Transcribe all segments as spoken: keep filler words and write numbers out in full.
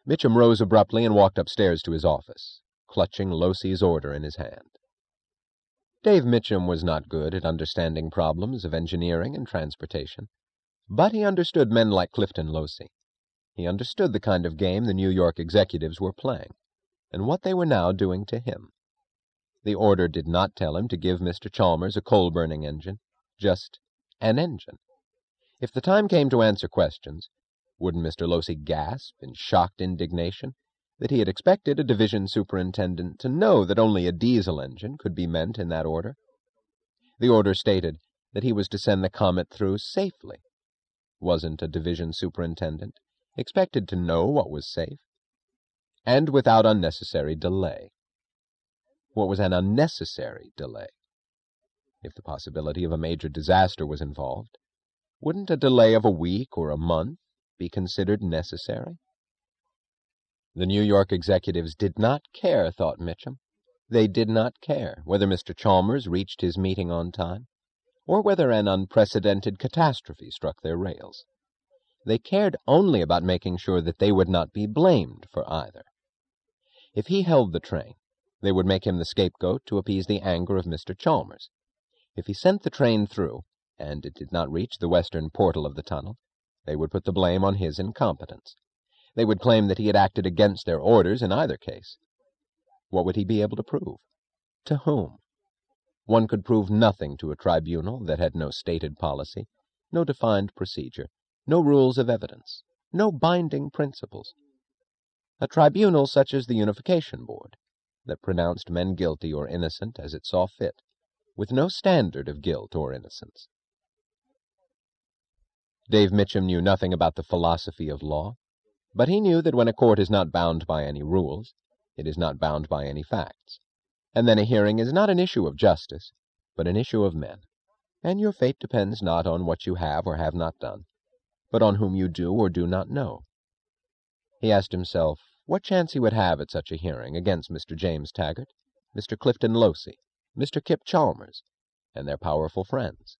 Mitchum rose abruptly and walked upstairs to his office, clutching Losey's order in his hand. Dave Mitchum was not good at understanding problems of engineering and transportation, but he understood men like Clifton Losey. He understood the kind of game the New York executives were playing, and what they were now doing to him. The order did not tell him to give Mister Chalmers a coal-burning engine, just an engine. If the time came to answer questions, wouldn't Mister Losey gasp in shocked indignation that he had expected a division superintendent to know that only a diesel engine could be meant in that order? The order stated that he was to send the Comet through safely. Wasn't a division superintendent expected to know what was safe? And without unnecessary delay. What was an unnecessary delay? If the possibility of a major disaster was involved, wouldn't a delay of a week or a month be considered necessary? The New York executives did not care, thought Mitchum. They did not care whether Mister Chalmers reached his meeting on time, or whether an unprecedented catastrophe struck their rails. They cared only about making sure that they would not be blamed for either. If he held the train, they would make him the scapegoat to appease the anger of Mister Chalmers. If he sent the train through, and it did not reach the western portal of the tunnel, they would put the blame on his incompetence. They would claim that he had acted against their orders in either case. What would he be able to prove? To whom? One could prove nothing to a tribunal that had no stated policy, no defined procedure, no rules of evidence, no binding principles. A tribunal such as the Unification Board, that pronounced men guilty or innocent as it saw fit, with no standard of guilt or innocence. Dave Mitchum knew nothing about the philosophy of law, but he knew that when a court is not bound by any rules, it is not bound by any facts, and then a hearing is not an issue of justice, but an issue of men, and your fate depends not on what you have or have not done, but on whom you do or do not know. He asked himself what chance he would have at such a hearing against Mister James Taggart, Mister Clifton Losey, Mister Kip Chalmers, and their powerful friends.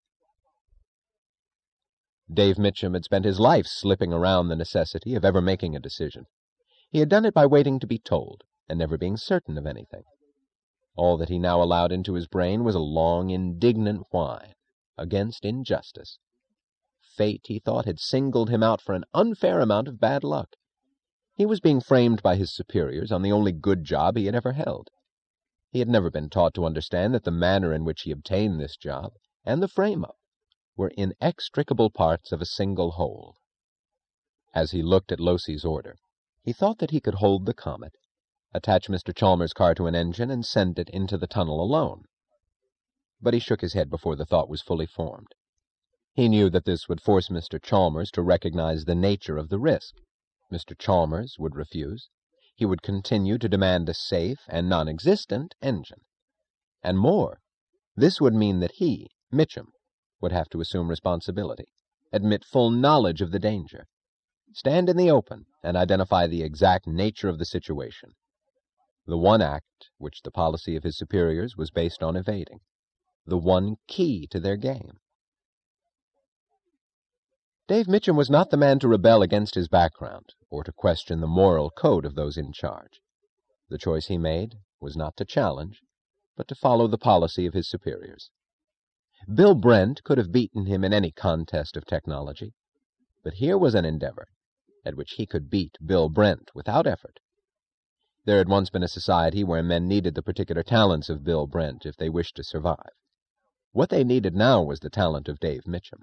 Dave Mitchum had spent his life slipping around the necessity of ever making a decision. He had done it by waiting to be told, and never being certain of anything. All that he now allowed into his brain was a long, indignant whine against injustice. Fate, he thought, had singled him out for an unfair amount of bad luck. He was being framed by his superiors on the only good job he had ever held. He had never been taught to understand that the manner in which he obtained this job, and the frame-up, were inextricable parts of a single whole. As he looked at Losey's order, he thought that he could hold the Comet, attach Mister Chalmers' car to an engine, and send it into the tunnel alone. But he shook his head before the thought was fully formed. He knew that this would force Mister Chalmers to recognize the nature of the risk. Mister Chalmers would refuse. He would continue to demand a safe and non-existent engine. And more, this would mean that he, Mitchum, would have to assume responsibility, admit full knowledge of the danger, stand in the open and identify the exact nature of the situation, the one act which the policy of his superiors was based on evading, the one key to their game. Dave Mitchum was not the man to rebel against his background or to question the moral code of those in charge. The choice he made was not to challenge, but to follow the policy of his superiors. Bill Brent could have beaten him in any contest of technology, but here was an endeavor at which he could beat Bill Brent without effort. There had once been a society where men needed the particular talents of Bill Brent if they wished to survive. What they needed now was the talent of Dave Mitchum.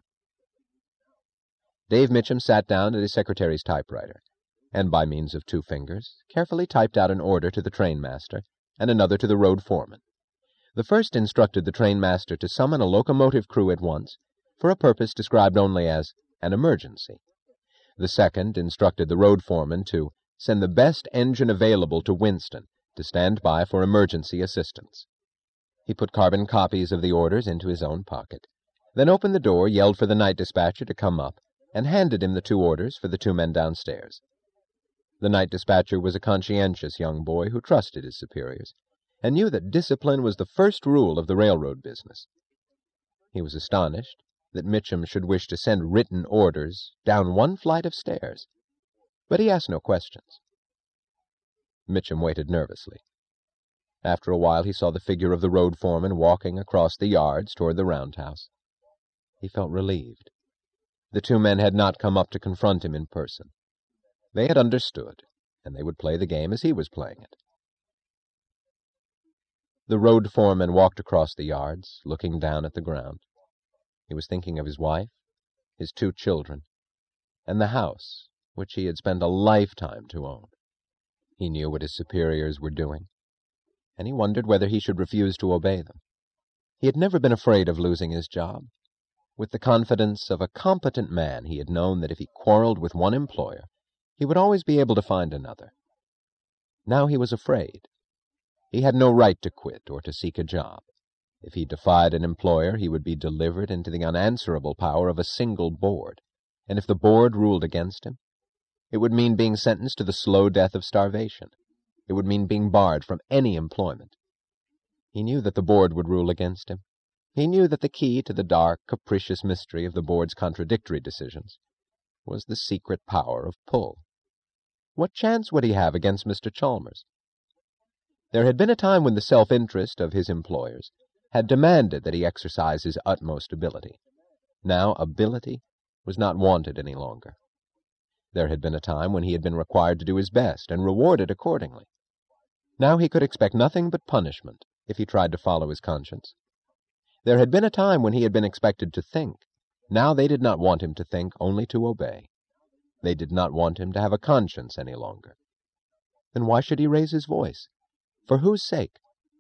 Dave Mitchum sat down at his secretary's typewriter, and by means of two fingers, carefully typed out an order to the trainmaster and another to the road foreman. The first instructed the trainmaster to summon a locomotive crew at once for a purpose described only as an emergency. The second instructed the road foreman to send the best engine available to Winston to stand by for emergency assistance. He put carbon copies of the orders into his own pocket, then opened the door, yelled for the night dispatcher to come up, and handed him the two orders for the two men downstairs. The night dispatcher was a conscientious young boy who trusted his superiors, and knew that discipline was the first rule of the railroad business. He was astonished that Mitchum should wish to send written orders down one flight of stairs, but he asked no questions. Mitchum waited nervously. After a while he saw the figure of the road foreman walking across the yards toward the roundhouse. He felt relieved. The two men had not come up to confront him in person. They had understood, and they would play the game as he was playing it. The road foreman walked across the yards, looking down at the ground. He was thinking of his wife, his two children, and the house which he had spent a lifetime to own. He knew what his superiors were doing, and he wondered whether he should refuse to obey them. He had never been afraid of losing his job. With the confidence of a competent man, he had known that if he quarreled with one employer, he would always be able to find another. Now he was afraid. He had no right to quit or to seek a job. If he defied an employer, he would be delivered into the unanswerable power of a single board, and if the board ruled against him, it would mean being sentenced to the slow death of starvation. It would mean being barred from any employment. He knew that the board would rule against him. He knew that the key to the dark, capricious mystery of the board's contradictory decisions was the secret power of pull. What chance would he have against Mister Chalmers? There had been a time when the self-interest of his employers had demanded that he exercise his utmost ability. Now ability was not wanted any longer. There had been a time when he had been required to do his best and rewarded accordingly. Now he could expect nothing but punishment if he tried to follow his conscience. There had been a time when he had been expected to think. Now they did not want him to think, only to obey. They did not want him to have a conscience any longer. Then why should he raise his voice? For whose sake?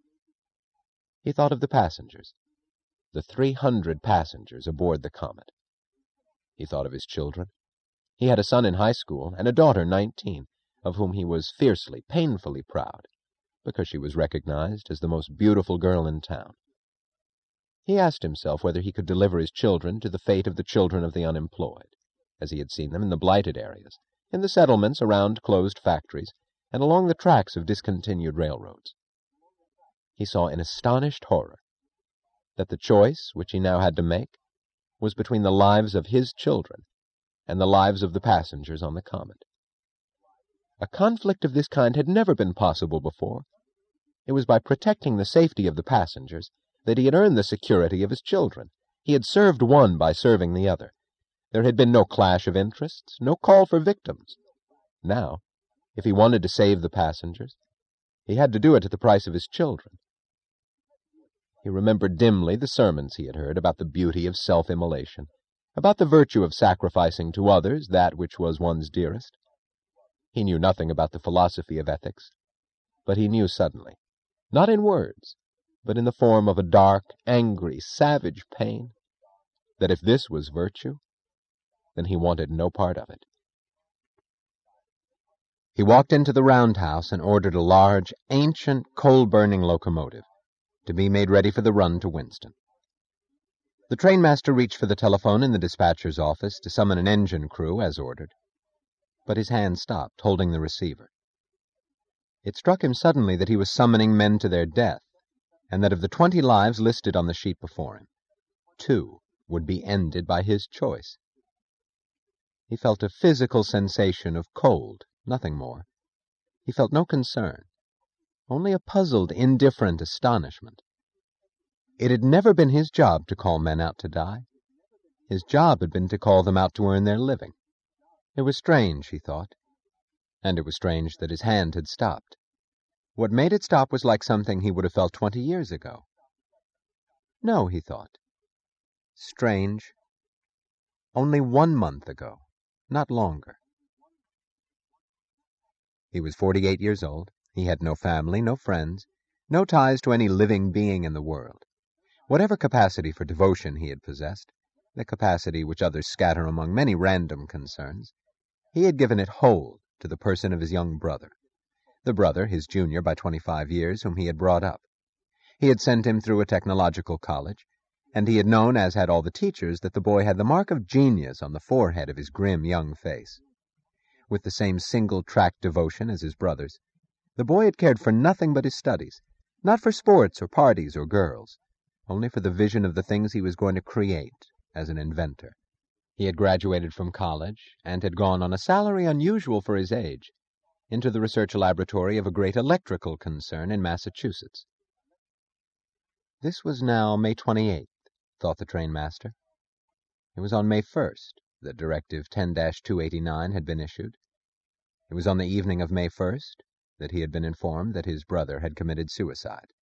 He thought of the passengers, the three hundred passengers aboard the Comet. He thought of his children. He had a son in high school and a daughter nineteen, of whom he was fiercely, painfully proud, because she was recognized as the most beautiful girl in town. He asked himself whether he could deliver his children to the fate of the children of the unemployed, as he had seen them in the blighted areas, in the settlements around closed factories, and along the tracks of discontinued railroads. He saw in astonished horror that the choice which he now had to make was between the lives of his children and the lives of the passengers on the Comet. A conflict of this kind had never been possible before. It was by protecting the safety of the passengers that he had earned the security of his children. He had served one by serving the other. There had been no clash of interests, no call for victims. Now, if he wanted to save the passengers, he had to do it at the price of his children. He remembered dimly the sermons he had heard about the beauty of self-immolation, about the virtue of sacrificing to others that which was one's dearest. He knew nothing about the philosophy of ethics, but he knew suddenly, not in words, but in the form of a dark, angry, savage pain, that if this was virtue, then he wanted no part of it. He walked into the roundhouse and ordered a large, ancient, coal-burning locomotive to be made ready for the run to Winston. The trainmaster reached for the telephone in the dispatcher's office to summon an engine crew as ordered, but his hand stopped, holding the receiver. It struck him suddenly that he was summoning men to their death, and that of the twenty lives listed on the sheet before him, two would be ended by his choice. He felt a physical sensation of cold, nothing more. He felt no concern, only a puzzled, indifferent astonishment. It had never been his job to call men out to die. His job had been to call them out to earn their living. It was strange, he thought, and it was strange that his hand had stopped. What made it stop was like something he would have felt twenty years ago. No, he thought. Strange. Only one month ago, not longer. He was forty-eight years old. He had no family, no friends, no ties to any living being in the world. Whatever capacity for devotion he had possessed, the capacity which others scatter among many random concerns, he had given it whole to the person of his young brother, the brother, his junior by twenty-five years, whom he had brought up. He had sent him through a technological college, and he had known, as had all the teachers, that the boy had the mark of genius on the forehead of his grim young face. With the same single-track devotion as his brothers, the boy had cared for nothing but his studies, not for sports or parties or girls, only for the vision of the things he was going to create as an inventor. He had graduated from college and had gone on a salary unusual for his age, into the research laboratory of a great electrical concern in Massachusetts. This was now May twenty-eighth, thought the trainmaster. It was on May first that Directive ten dash two eighty-nine had been issued. It was on the evening of May first that he had been informed that his brother had committed suicide.